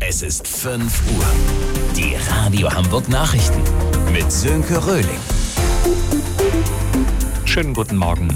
Es ist 5 Uhr. Die Radio Hamburg Nachrichten mit Sönke Röhling. Schönen guten Morgen.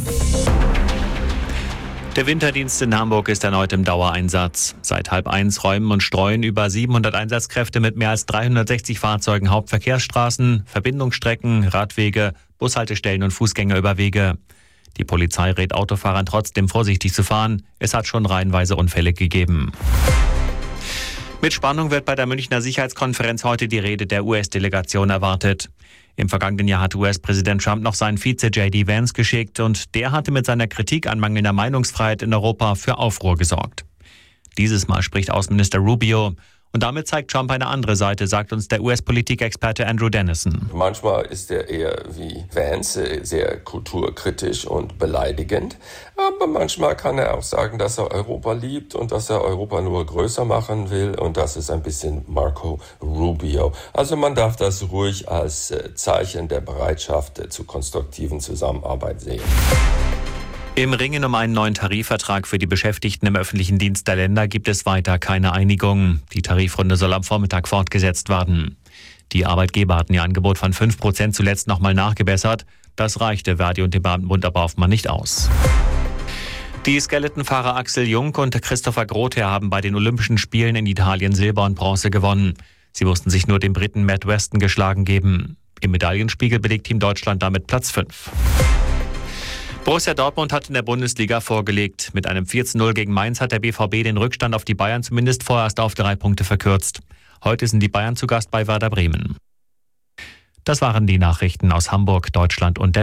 Der Winterdienst in Hamburg ist erneut im Dauereinsatz. Seit 12:30 räumen und streuen über 700 Einsatzkräfte mit mehr als 360 Fahrzeugen Hauptverkehrsstraßen, Verbindungsstrecken, Radwege, Bushaltestellen und Fußgängerüberwege. Die Polizei rät Autofahrern trotzdem vorsichtig zu fahren. Es hat schon reihenweise Unfälle gegeben. Mit Spannung wird bei der Münchner Sicherheitskonferenz heute die Rede der US-Delegation erwartet. Im vergangenen Jahr hat US-Präsident Trump noch seinen Vize J.D. Vance geschickt und der hatte mit seiner Kritik an mangelnder Meinungsfreiheit in Europa für Aufruhr gesorgt. Dieses Mal spricht Außenminister Rubio. Und damit zeigt Trump eine andere Seite, sagt uns der US-Politikexperte Andrew Dennison. Manchmal ist er eher wie Vance, sehr kulturkritisch und beleidigend. Aber manchmal kann er auch sagen, dass er Europa liebt und dass er Europa nur größer machen will. Und das ist ein bisschen Marco Rubio. Also man darf das ruhig als Zeichen der Bereitschaft zur konstruktiven Zusammenarbeit sehen. Im Ringen um einen neuen Tarifvertrag für die Beschäftigten im öffentlichen Dienst der Länder gibt es weiter keine Einigung. Die Tarifrunde soll am Vormittag fortgesetzt werden. Die Arbeitgeber hatten ihr Angebot von 5% zuletzt nochmal nachgebessert. Das reichte Verdi und dem Beamtenbund aber offenbar nicht aus. Die Skeletonfahrer Axel Jung und Christopher Grother haben bei den Olympischen Spielen in Italien Silber und Bronze gewonnen. Sie mussten sich nur dem Briten Matt Weston geschlagen geben. Im Medaillenspiegel belegt Team Deutschland damit Platz 5. Borussia Dortmund hat in der Bundesliga vorgelegt. Mit einem 4:0 gegen Mainz hat der BVB den Rückstand auf die Bayern zumindest vorerst auf 3 Punkte verkürzt. Heute sind die Bayern zu Gast bei Werder Bremen. Das waren die Nachrichten aus Hamburg, Deutschland und der